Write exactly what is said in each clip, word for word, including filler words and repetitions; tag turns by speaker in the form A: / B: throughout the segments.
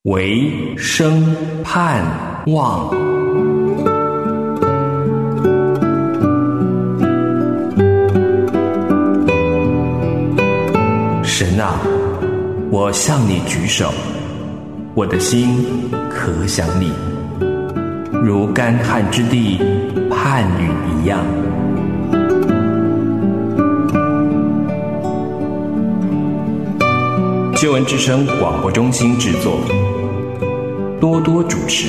A: 唯生盼望。神啊，我向你举手，我的心可想你，如干旱之地盼雨一样。救恩之声广播中心制作，多多主持。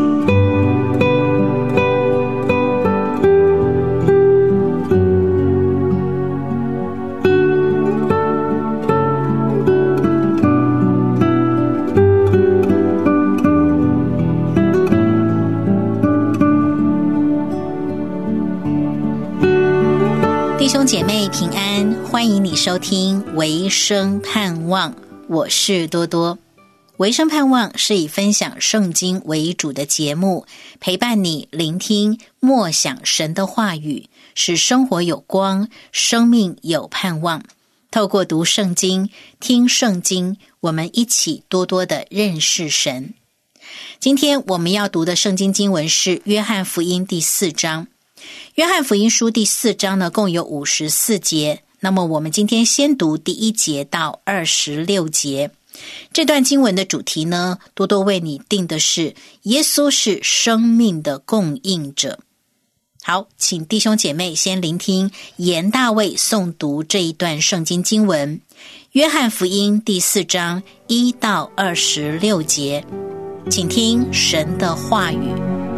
B: 弟兄姐妹平安，欢迎你收听唯生盼望，我是多多。唯生盼望是以分享圣经为主的节目，陪伴你聆听默想神的话语，使生活有光，生命有盼望。透过读圣经、听圣经，我们一起多多的认识神。今天我们要读的圣经经文是约翰福音第四章。约翰福音书第四章呢，共有五十四节。那么我们今天先读第一节到二十六节。这段经文的主题呢，多多为你定的是耶稣是生命的供应者。好，请弟兄姐妹先聆听严大卫诵读这一段圣经经文，约翰福音第四章一到二十六节，请听神的话语。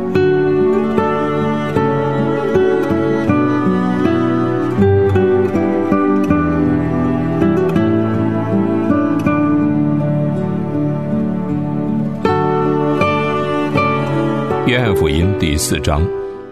C: 约翰福音第四章。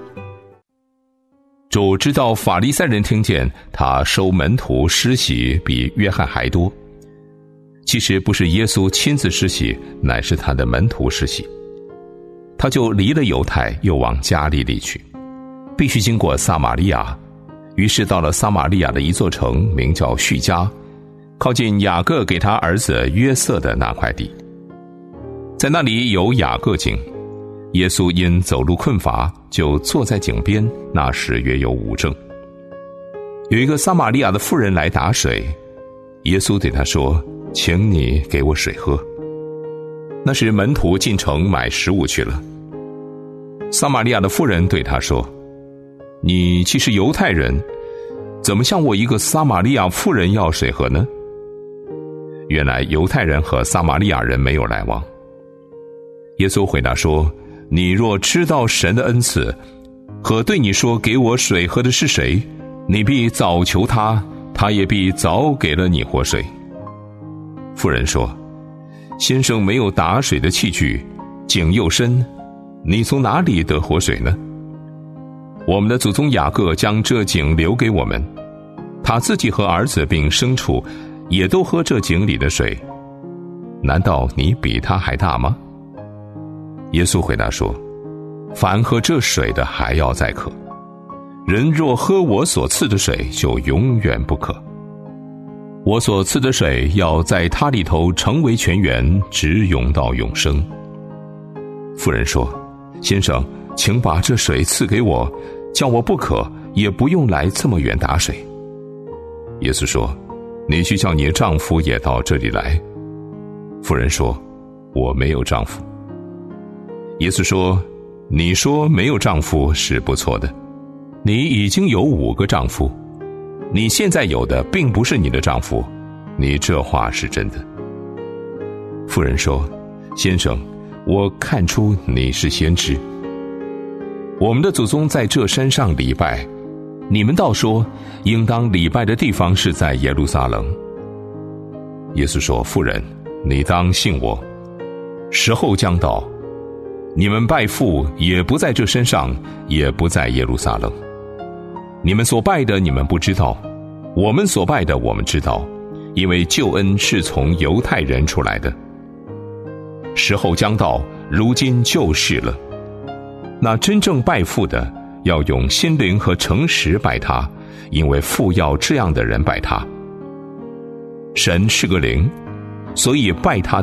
C: 主知道法利赛人听见他收门徒施洗比约翰还多，其实不是耶稣亲自施洗，乃是他的门徒施洗。他就离了犹太，又往加利利去，必须经过撒玛利亚，于是到了撒玛利亚的一座城，名叫叙加，靠近雅各给他儿子约瑟的那块地。在那里有雅各井，耶稣因走路困乏，就坐在井边，那时约有午正。有一个撒玛利亚的妇人来打水，耶稣对她说：请你给我水喝。那时门徒进城买食物去了。撒玛利亚的妇人对他说：你既是犹太人，怎么向我一个撒玛利亚妇人要水喝呢？原来犹太人和撒玛利亚人没有来往。耶稣回答说：你若知道神的恩赐和对你说给我水喝的是谁，你必早求他，他也必早给了你活水。妇人说：先生没有打水的器具，井又深，你从哪里得活水呢？我们的祖宗雅各将这井留给我们，他自己和儿子并牲畜也都喝这井里的水，难道你比他还大吗？耶稣回答说：凡喝这水的还要再渴，人若喝我所赐的水，就永远不渴。我所赐的水要在他里头成为泉源，直涌到永生。妇人说：先生，请把这水赐给我，叫我不渴，也不用来这么远打水。耶稣说：你去叫你的丈夫也到这里来。妇人说：我没有丈夫。耶稣说：你说没有丈夫是不错的，你已经有五个丈夫，你现在有的并不是你的丈夫，你这话是真的。妇人说：先生，我看出你是先知。我们的祖宗在这山上礼拜，你们倒说应当礼拜的地方是在耶路撒冷。耶稣说：妇人，你当信我，时候将到，你们拜父也不在这山上，也不在耶路撒冷。你们所拜的你们不知道，我们所拜的我们知道，因为救恩是从犹太人出来的。时候将到，如今就是了。那真正拜父的，要用心灵和诚实拜他，因为父要这样的人拜他。神是个灵，所以拜他的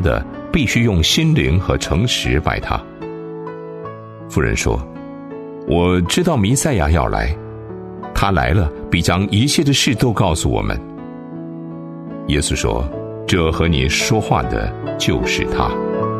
C: 必须用心灵和诚实拜他。妇人说，我知道弥赛亚要来，他来了必将一切的事都告诉我们。耶稣说，这和你说话的就是他。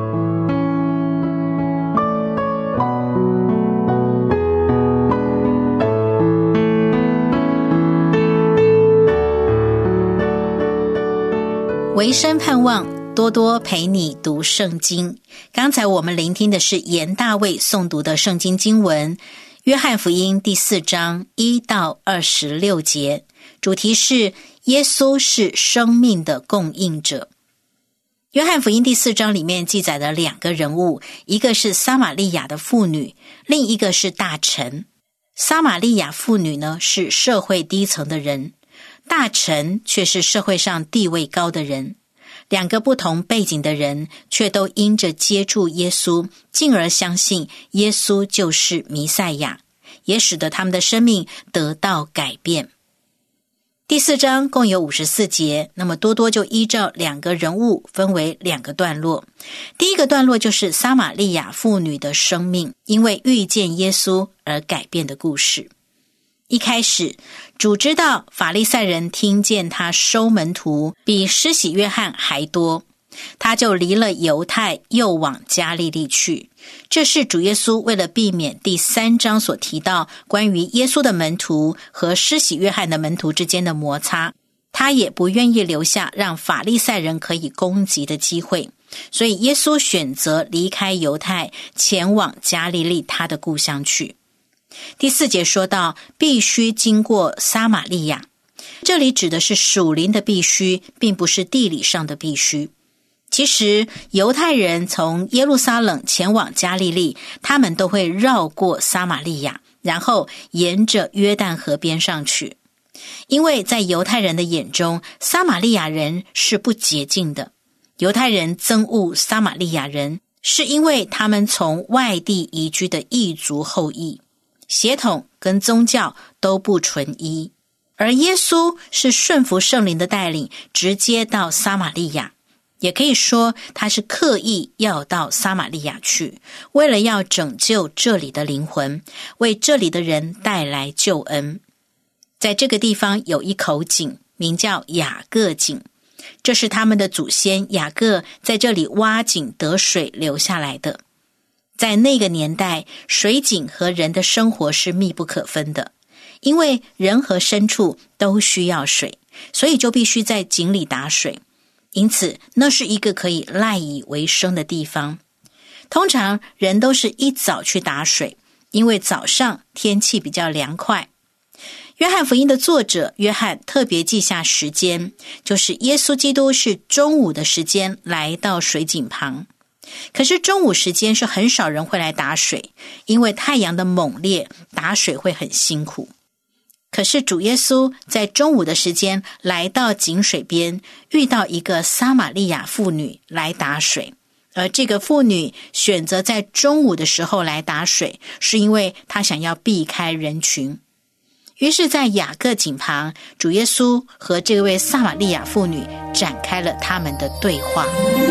B: 维生盼望多多陪你读圣经。刚才我们聆听的是严大卫诵读的圣经经文，约翰福音第四章一到二十六节，主题是耶稣是生命的供应者。约翰福音第四章里面记载了两个人物，一个是撒玛利亚的妇女，另一个是大臣。撒玛利亚妇女呢，是社会低层的人，大臣却是社会上地位高的人。两个不同背景的人，却都因着接触耶稣，进而相信耶稣就是弥赛亚，也使得他们的生命得到改变。第四章共有五十四节，那么多多就依照两个人物分为两个段落。第一个段落就是撒玛利亚妇女的生命因为遇见耶稣而改变的故事。一开始，主知道法利赛人听见他收门徒比施洗约翰还多，他就离了犹太，又往加利利去。这是主耶稣为了避免第三章所提到关于耶稣的门徒和施洗约翰的门徒之间的摩擦，他也不愿意留下让法利赛人可以攻击的机会，所以耶稣选择离开犹太，前往加利利他的故乡去。第四节说到必须经过撒玛利亚，这里指的是属灵的必须，并不是地理上的必须。其实犹太人从耶路撒冷前往加利利，他们都会绕过撒玛利亚，然后沿着约旦河边上去。因为在犹太人的眼中，撒玛利亚人是不洁净的。犹太人憎恶撒玛利亚人，是因为他们从外地移居的异族后裔，血统跟宗教都不纯一。而耶稣是顺服圣灵的带领，直接到撒玛利亚，也可以说他是刻意要到撒玛利亚去，为了要拯救这里的灵魂，为这里的人带来救恩。在这个地方有一口井，名叫雅各井，这是他们的祖先雅各在这里挖井得水留下来的。在那个年代，水井和人的生活是密不可分的，因为人和牲畜都需要水，所以就必须在井里打水。因此，那是一个可以赖以为生的地方。通常人都是一早去打水，因为早上天气比较凉快。约翰福音的作者约翰特别记下时间，就是耶稣基督是中午的时间来到水井旁。可是中午时间是很少人会来打水，因为太阳的猛烈，打水会很辛苦。可是主耶稣在中午的时间来到井水边，遇到一个撒玛利亚妇女来打水，而这个妇女选择在中午的时候来打水，是因为她想要避开人群。于是在雅各井旁，主耶稣和这位撒玛利亚妇女展开了他们的对话。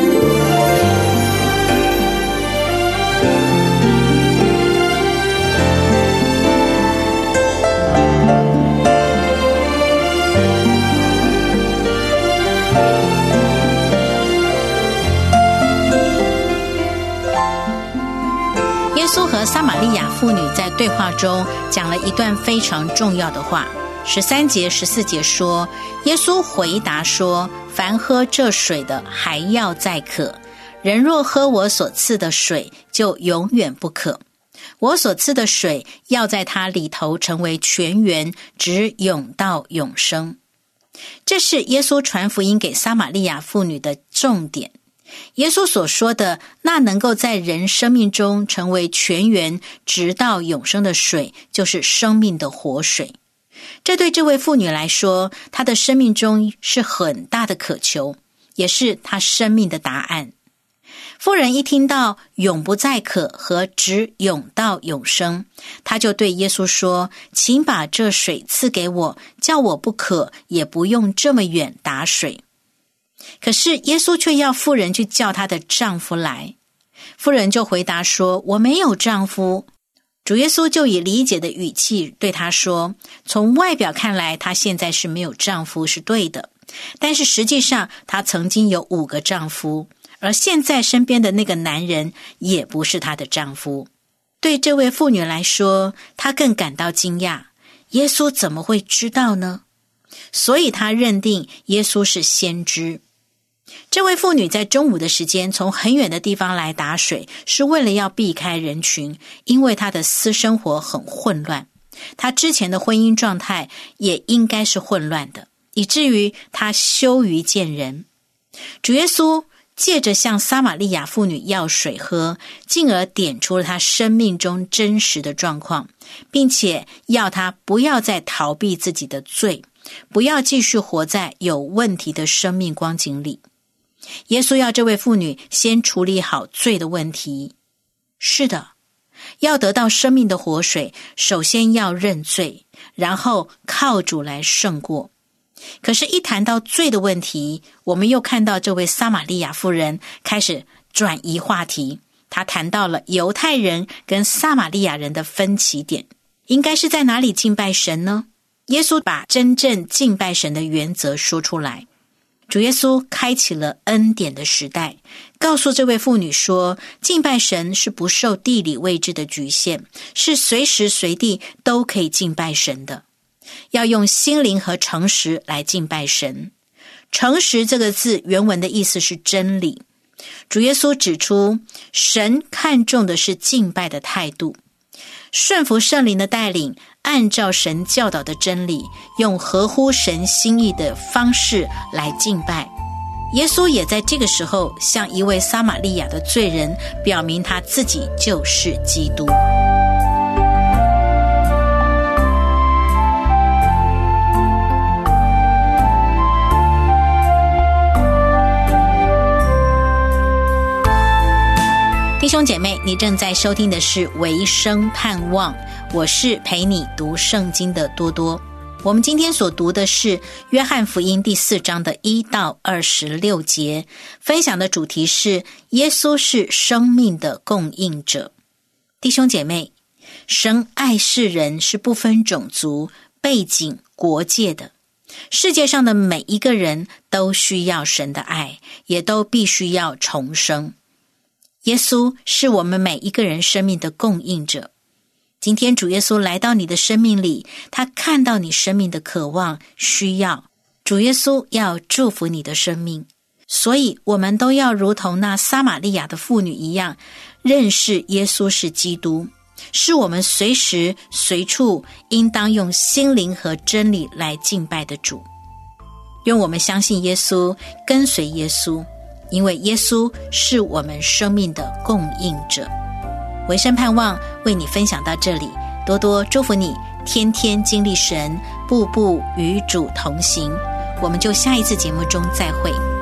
B: 耶稣和撒玛利亚妇女在对话中讲了一段非常重要的话。十三节、十四节说，耶稣回答说，凡喝这水的还要再渴，人若喝我所赐的水，就永远不渴。我所赐的水要在它里头成为泉源，直涌到永生。这是耶稣传福音给撒玛利亚妇女的重点。耶稣所说的那能够在人生命中成为泉源直到永生的水，就是生命的活水。这对这位妇女来说，她的生命中是很大的渴求，也是她生命的答案。妇人一听到永不再渴和直涌到永生，她就对耶稣说，请把这水赐给我，叫我不渴，也不用这么远打水。 可是耶稣却要妇人去叫她的丈夫来。妇人就回答说，我没有丈夫。主耶稣就以理解的语气对她说，从外表看来，她现在是没有丈夫是对的，但是实际上她曾经有五个丈夫，而现在身边的那个男人也不是她的丈夫。对这位妇女来说，她更感到惊讶，耶稣怎么会知道呢？所以她认定耶稣是先知。这位妇女在中午的时间从很远的地方来打水，是为了要避开人群，因为她的私生活很混乱，她之前的婚姻状态也应该是混乱的，以至于她羞于见人。主耶稣借着向撒玛利亚妇女要水喝，进而点出了她生命中真实的状况，并且要她不要再逃避自己的罪，不要继续活在有问题的生命光景里。耶稣要这位妇女先处理好罪的问题。是的，要得到生命的活水，首先要认罪，然后靠主来胜过。可是一谈到罪的问题，我们又看到这位撒玛利亚妇人开始转移话题，她谈到了犹太人跟撒玛利亚人的分歧点，应该是在哪里敬拜神呢？耶稣把真正敬拜神的原则说出来。主耶稣开启了恩典的时代，告诉这位妇女说，敬拜神是不受地理位置的局限，是随时随地都可以敬拜神的。要用心灵和诚实来敬拜神。诚实这个字原文的意思是真理。主耶稣指出，神看重的是敬拜的态度，顺服圣灵的带领，按照神教导的真理，用合乎神心意的方式来敬拜。耶稣也在这个时候向一位撒玛利亚的罪人表明他自己就是基督。弟兄姐妹，你正在收听的是维生盼望，我是陪你读圣经的多多。我们今天所读的是约翰福音第四章的一到二十六节，分享的主题是耶稣是生命的供应者。弟兄姐妹，神爱世人是不分种族、背景、国界的。世界上的每一个人都需要神的爱，也都必须要重生。耶稣是我们每一个人生命的供应者。今天主耶稣来到你的生命里，他看到你生命的渴望、需要，主耶稣要祝福你的生命。所以我们都要如同那撒玛利亚的妇女一样，认识耶稣是基督，是我们随时随处应当用心灵和真理来敬拜的主。愿我们相信耶稣，跟随耶稣，因为耶稣是我们生命的供应者。维生盼望为你分享到这里，多多祝福你天天经历神，步步与主同行。我们就下一次节目中再会。